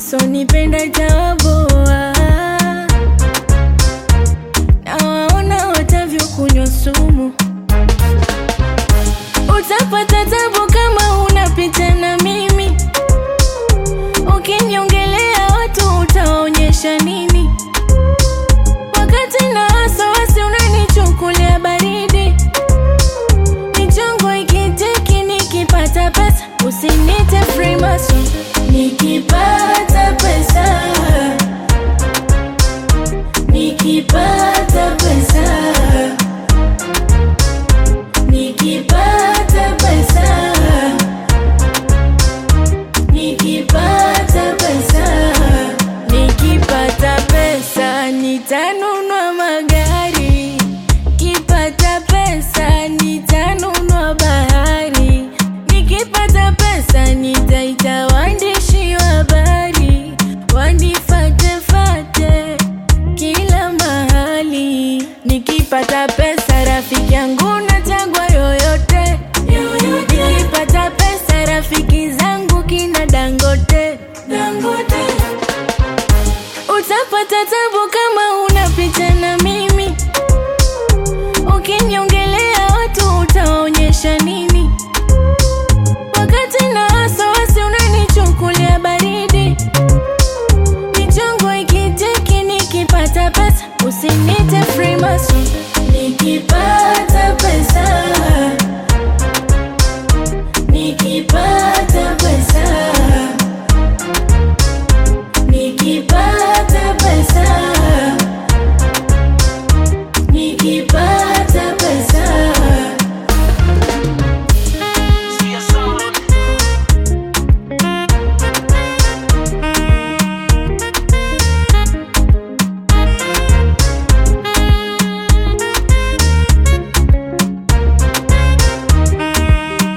wasonipenda itawaboa. Na waona watavyokunywa sumu. Utapata tabu kama unapita na mimi. Ukiniongelea watu utaonyesha nini? Wakati na wasiwasi unanichukulia baridi. Michongo ikitiki nikipata pesa. Usinite Freemason. Nikipata pesa, nikipata pesa, nikipata pesa, nikipata pesa, nikipata pesa nitanunua magari. Nikipata pesa nitanunua bahari. Nikipata pesa nitaita waandishi wa habari wanifuate kila mahali. Nikipata pesa rafiki yangu nachagua yoyote. Nikipata pesa rafiki zangu kina Dangote. Utapata tabu kama unapita na mimi. Ukiniongelea watu utaonyesha nini? Wakati na wasiwasi unanichukulia baridi. Michongo ikitiki nikipata pesa. Usinite Freemason. Nikipata pesa, nikipata pesa, nikipata pesa, nikipata pesa.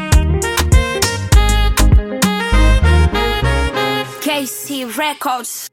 KC Records.